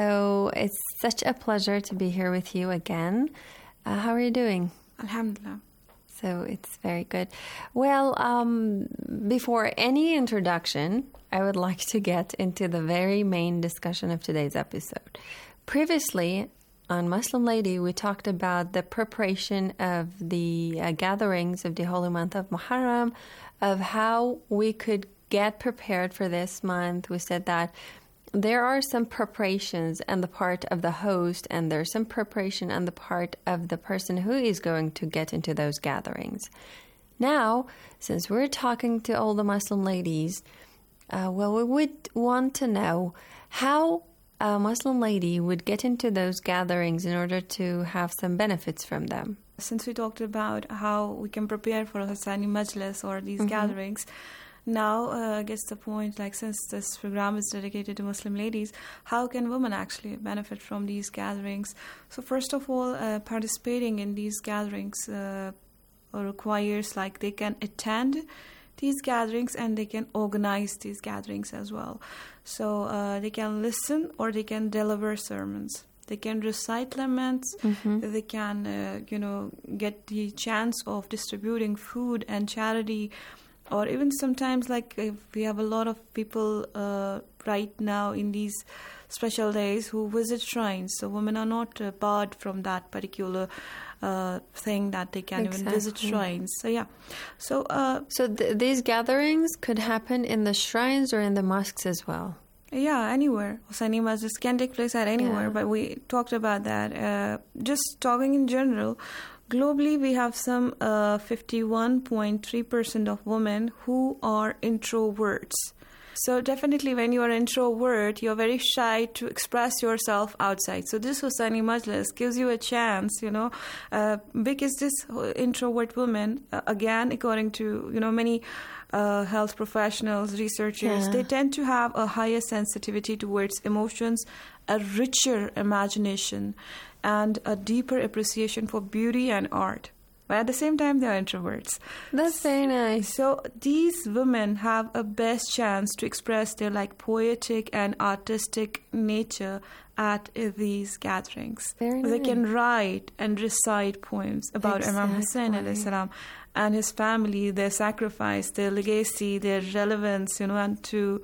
So it's such a pleasure to be here with you again. Uh, how are you doing? Alhamdulillah. So it's very good. Well, um, before any introduction, I would like to get into the very main discussion of today's episode. Previously, on Muslim Lady, we talked about the preparation of the uh, gatherings of the holy month of Muharram, of how we could get prepared for this month. We said that there are some preparations on the part of the host, and there's some preparation on the part of the person who is going to get into those gatherings. Now, since we're talking to all the Muslim ladies, uh, well, we would want to know how a Muslim lady would get into those gatherings in order to have some benefits from them. Since we talked about how we can prepare for a Hassani Majlis or these Mm-hmm. gatherings, now uh, gets the point, like since this program is dedicated to Muslim ladies, how can women actually benefit from these gatherings? So first of all, uh, participating in these gatherings uh, requires, like, they can attend these gatherings and they can organize these gatherings as well. So uh, they can listen or they can deliver sermons. They can recite laments. Mm-hmm. They can, uh, you know, get the chance of distributing food and charity. Or even sometimes, like, if we have a lot of people uh, right now in these special days who visit shrines. So women are not uh, barred from that particular uh, thing that they can Exactly. even visit shrines. So, yeah. So, uh, so th- these gatherings could happen in the shrines or in the mosques as well? Yeah, anywhere. Hussaini Majlis can take place at anywhere, Yeah. but we talked about that. Uh, just talking in general, globally we have some uh, fifty-one point three percent of women who are introverts. So definitely when you are introvert, you're very shy to express yourself outside. So this Hussaini Majlis gives you a chance, you know, uh, because this introvert woman, uh, again, according to, you know, many uh, health professionals, researchers, Yeah. they tend to have a higher sensitivity towards emotions, a richer imagination, and a deeper appreciation for beauty and art. But at the same time, they are introverts. That's very nice. So these women have a best chance to express their, like, poetic and artistic nature at uh, these gatherings. Very They nice. can write and recite poems about Imam Hussain Exactly. alayhi salam and his family, their sacrifice, their legacy, their relevance, you know, and to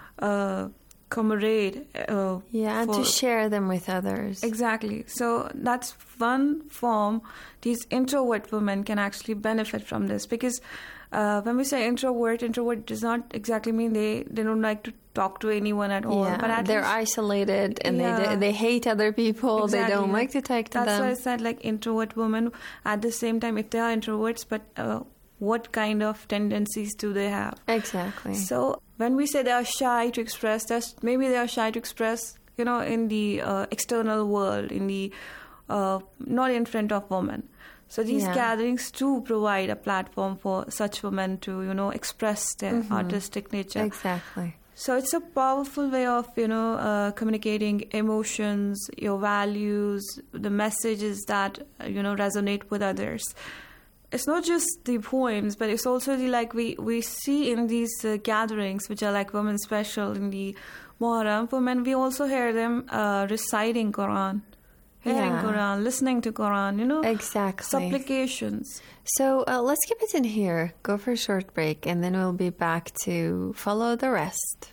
uh, commemorate. Uh, Yeah, and for- to share them with others. Exactly. So that's one form these introvert women can actually benefit from this, because uh, when we say introvert, introvert does not exactly mean they, they don't like to talk to anyone at all. Yeah, But at they're least, isolated and Yeah. they they hate other people. They Exactly. don't like to talk to That's them. why I said, like, introvert women. At the same time, if they are introverts, but uh, what kind of tendencies do they have? Exactly. So when we say they are shy to express, that's maybe they are shy to express, you know, in the uh, external world, in the uh, not in front of women. So these Yeah. gatherings too provide a platform for such women to, you know, express their Mhm. artistic nature. Exactly. So it's a powerful way of, you know, uh, communicating emotions, your values, the messages that, uh, you know, resonate with others. It's not just the poems, but it's also the, like, we, we see in these uh, gatherings, which are like women special in the Muharram, women, we also hear them uh, reciting Quran, hearing Yeah. Quran, listening to Quran, you know. Exactly. Supplications. So uh, let's keep it in here, go for a short break, and then we'll be back to follow the rest.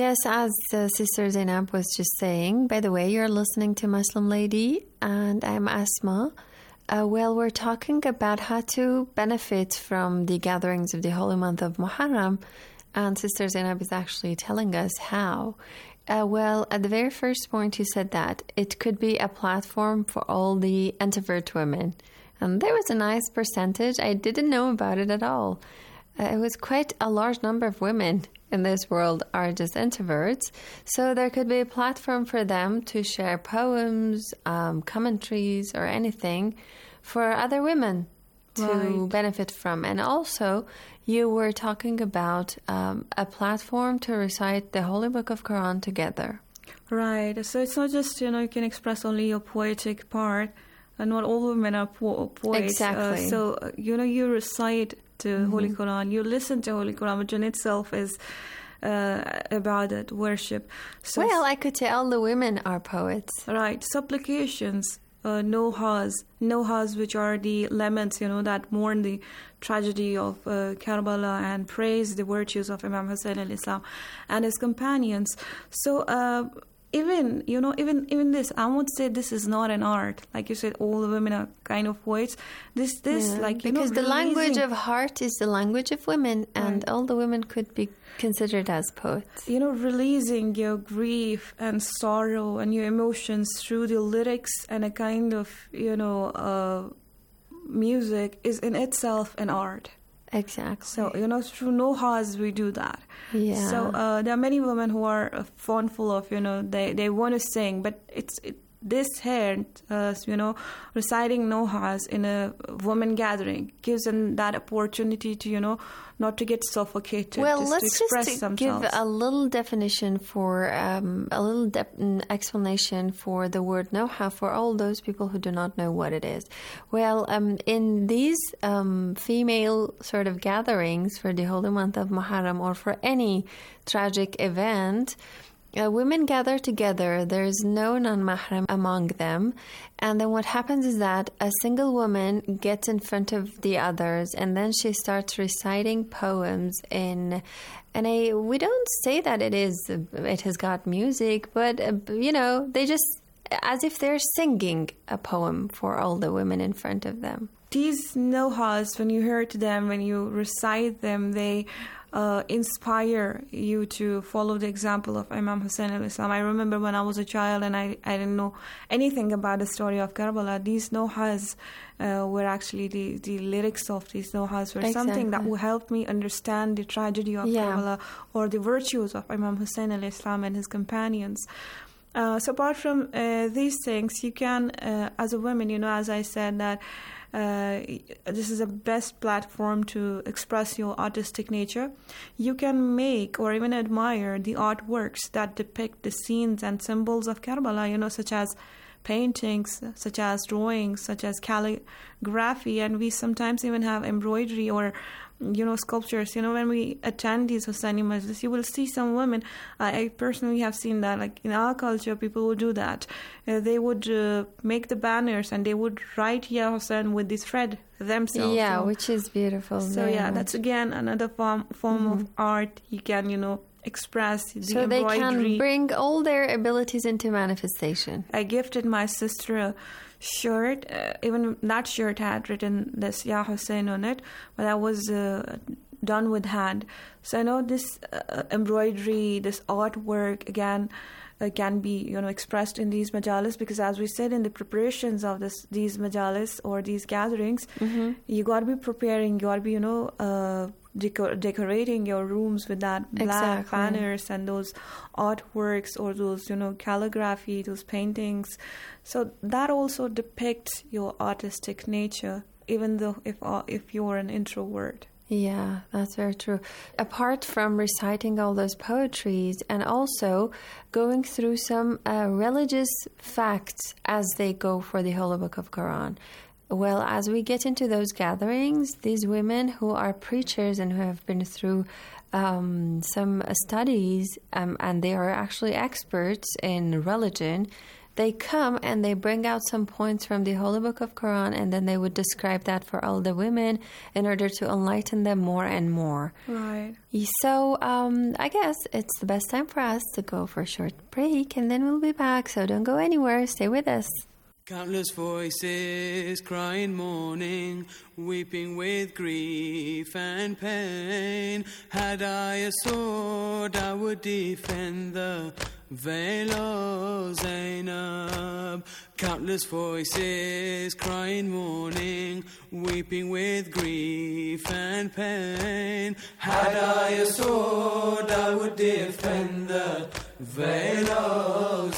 Yes, as uh, Sister Zainab was just saying, by the way, you're listening to Muslim Lady, and I'm Asma. Uh, well, we're talking about how to benefit from the gatherings of the holy month of Muharram, and Sister Zainab is actually telling us how. Uh, well, at the very first point, you said that it could be a platform for all the introvert women. And there was a nice percentage. I didn't know about it at all. Uh, it was quite a large number of women in this world are just introverts. So there could be a platform for them to share poems, um, commentaries, or anything for other women to Right. benefit from. And also, you were talking about um, a platform to recite the Holy Book of Quran together. Right. So it's not just, you know, you can express only your poetic part, and not all women are po- poets. Exactly. Uh, so, uh, you know, you recite the Mhm. Holy Quran, you listen to Holy Quran, which in itself is uh, ibadat, worship. So Well, I could tell the women are poets. Right. Supplications, uh, nohas, nohas, which are the laments, you know, that mourn the tragedy of uh, Karbala and praise the virtues of Imam Hussein al-Islam and his companions. So, uh, even, you know, even even this, I won't say this is not an art. Like you said, all the women are kind of poets. This, this, Yeah, like, you because know, the language releasing- of heart is the language of women, and all the women could be considered as poets. You know, releasing your grief and sorrow and your emotions through the lyrics and a kind of, you know, uh, music is in itself an art. Exactly. So, you know, through nohas we do that. Yeah. So uh, there are many women who are uh, fondful of, you know, they, they want to sing, but it's it, this here, uh, you know, reciting nohas in a woman gathering gives them that opportunity to, you know, not to get suffocated, Well, just let's to express just themselves. give a little definition for, um, a little de- mm, explanation for the word noha for all those people who do not know what it is. Well, um, in these um, female sort of gatherings for the holy month of Muharram or for any tragic event, Uh, women gather together. There's no non-mahram among them. And then what happens is that a single woman gets in front of the others, and then she starts reciting poems in, and a, we don't say that it is, it has got music, but, uh, you know, they just, as if they're singing a poem for all the women in front of them. These nohas, when you hear to them, when you recite them, they uh, inspire you to follow the example of Imam Hussein al-Islam. I remember when I was a child and I, I didn't know anything about the story of Karbala. These nohas uh, were actually the, the lyrics of these nohas were something that Exactly. will help me understand the tragedy of Yeah. Karbala or the virtues of Imam Hussein al-Islam and his companions. Uh, so apart from uh, these things, you can, uh, as a woman, you know, as I said, that uh, this is the best platform to express your artistic nature. You can make or even admire the artworks that depict the scenes and symbols of Karbala, you know, such as paintings, such as drawings, such as calligraphy, and we sometimes even have embroidery or, you know, sculptures. You know, when we attend these Hussaini Majlis, you will see some women. I, I personally have seen that, like in our culture, people will do that. Uh, they would uh, make the banners and they would write Ya Hussein with this thread themselves. Yeah, So- which is beautiful. So very yeah, much. that's again another form form Mhm. of art. You can, you know, express the So they embroidery. can bring all their abilities into manifestation. I gifted my sister a shirt. Uh, even that shirt had written this Ya Hussein on it, but that was uh, done with hand. So I know this uh, embroidery, this artwork, again, uh, can be, you know, expressed in these majalis, because as we said in the preparations of this these majalis or these gatherings, Mhm. you got to be preparing, you got to be, you know, uh, deco- decorating your rooms with that black Exactly. banners and those artworks or those, you know, calligraphy, those paintings. So that also depicts your artistic nature, even though if uh, if you're an introvert. Yeah, that's very true. Apart from reciting all those poetries and also going through some uh, religious facts as they go for the Holy Book of Quran. Well, as we get into those gatherings, these women who are preachers and who have been through um, some studies um, and they are actually experts in religion, they come and they bring out some points from the Holy Book of Quran, and then they would describe that for all the women in order to enlighten them more and more. Right. So um, I guess it's the best time for us to go for a short break, and then we'll be back. So don't go anywhere. Stay with us. Countless voices crying, mourning, weeping with grief and pain. Had I a sword, I would defend the veil of Zainab. Countless voices crying, mourning, weeping with grief and pain. Had I a sword, I would defend the veil of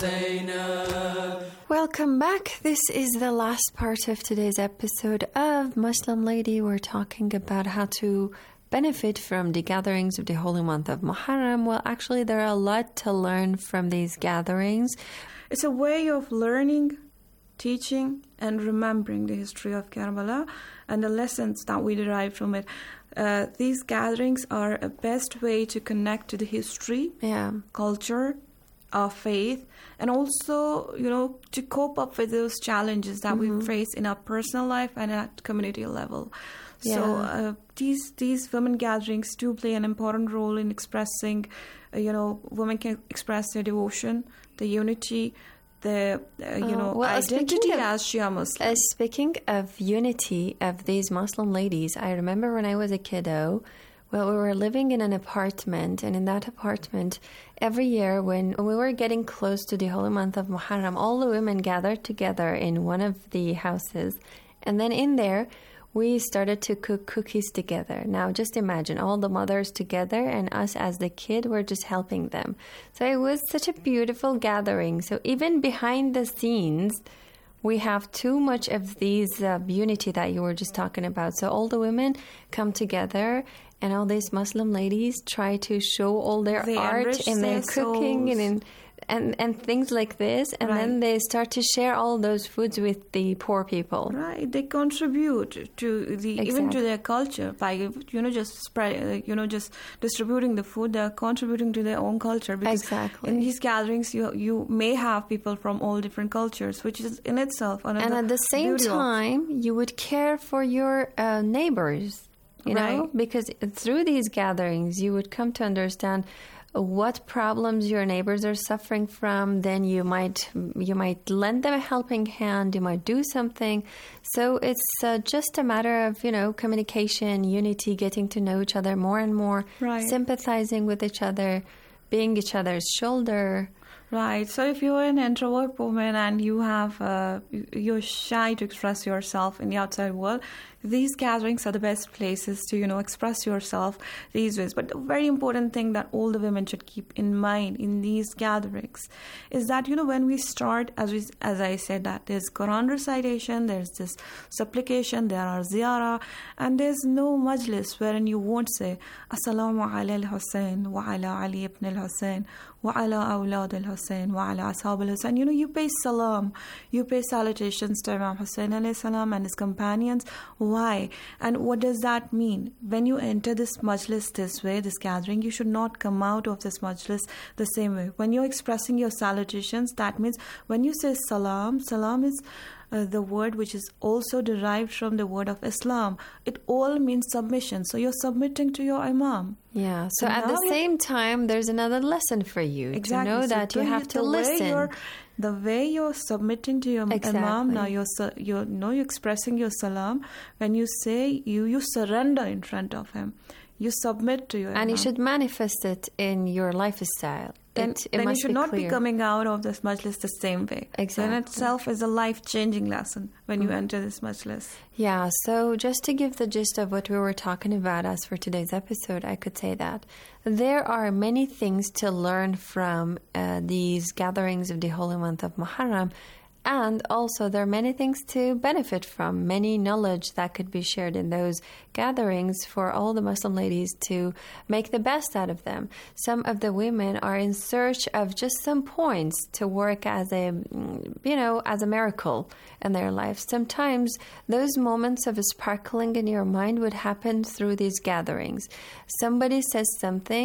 Zainab. Welcome back. This is the last part of today's episode of Muslim Lady. We're talking about how to benefit from the gatherings of the holy month of Muharram. Well, actually, there are a lot to learn from these gatherings. It's a way of learning, teaching, and remembering the history of Karbala and the lessons that we derive from it. Uh, these gatherings are a best way to connect to the history, yeah. culture, our faith, and also, you know, to cope up with those challenges that mm-hmm. we face in our personal life and at community level. Yeah. So uh, these these women gatherings do play an important role in expressing, uh, you know, women can express their devotion, the unity, the, uh, you uh, know, well, identity of, as Shia Muslim. Uh, speaking of unity of these Muslim ladies, I remember when I was a kiddo, well, we were living in an apartment, and in that apartment, every year when we were getting close to the holy month of Muharram, all the women gathered together in one of the houses, and then in there, we started to cook cookies together. Now, just imagine all the mothers together and us as the kid were just helping them. So it was such a beautiful gathering. So even behind the scenes, we have too much of these uh, unity that you were just talking about. So all the women come together, and all these Muslim ladies try to show all their they art in their, their cooking and in and and things like this, and right. then they start to share all those foods with the poor people. Right, they contribute to the exactly. even to their culture by you know just spread uh, you know just distributing the food. They're contributing to their own culture because exactly. in these gatherings you you may have people from all different cultures, which is in itself another and at the same time of... you would care for your uh, neighbors, you right. know, because through these gatherings you would come to understand what problems your neighbors are suffering from. Then you might you might lend them a helping hand, you might do something. So it's uh, just a matter of, you know, communication, unity, getting to know each other more and more, right. sympathizing with each other, being each other's shoulder. Right. So if you're an introvert woman and you have uh, you're shy to express yourself in the outside world, these gatherings are the best places to, you know, express yourself these ways. But the very important thing that all the women should keep in mind in these gatherings is that, you know, when we start, as we, as I said, that there's Quran recitation, there's this supplication, there are ziyarah, and there's no majlis wherein you won't say Assalamu ala al-Hussein wa ala Ali ibn al-Hussein wa ala awlad al-Hussein wa ala ashab al-Hussein. You know, you pay salam, you pay salutations to Imam Hussein alayhi salam and his companions. Why? And what does that mean? When you enter this majlis this way, this gathering, you should not come out of this majlis the same way. When you're expressing your salutations, that means when you say salam, salam is uh, the word which is also derived from the word of Islam. It all means submission. So you're submitting to your imam. Yeah. So, so at the same time, there's another lesson for you exactly. to know so that you have to listen. The way you're submitting to your exactly. imam, now you're, you're, no, you're expressing your salam. When you say, you, you surrender in front of him. You submit to your and imam. You should manifest it in your lifestyle. Then, it, it then must you should be not clear. be coming out of this majlis the same way. Exactly. That in itself is a life-changing lesson when mm. you enter this majlis. Yeah, so just to give the gist of what we were talking about as for today's episode, I could say that there are many things to learn from uh, these gatherings of the holy month of Muharram. And also, there are many things to benefit from, many knowledge that could be shared in those gatherings for all the Muslim ladies to make the best out of them. Some of the women are in search of just some points to work as a, you know, as a miracle in their life. Sometimes those moments of sparkling in your mind would happen through these gatherings. Somebody says something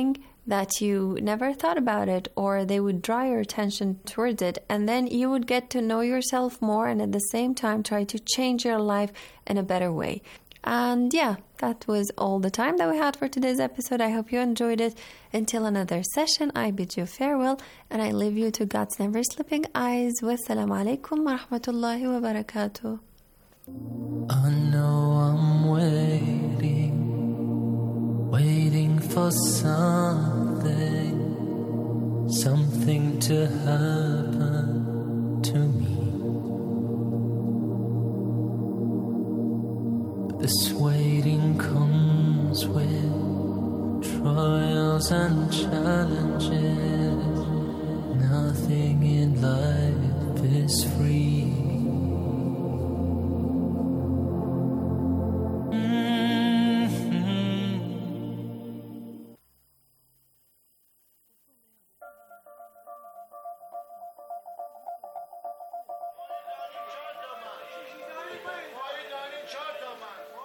that you never thought about it, or they would draw your attention towards it, and then you would get to know yourself more and at the same time try to change your life in a better way. And yeah, that was all the time that we had for today's episode. I hope you enjoyed it. Until another session, I bid you farewell and I leave you to God's never sleeping eyes. Wassalamu alaikum wa rahmatullahi wa barakatuh. I know I'm waiting, waiting for something, something to happen to me. This waiting comes with trials and challenges. Nothing in life is free.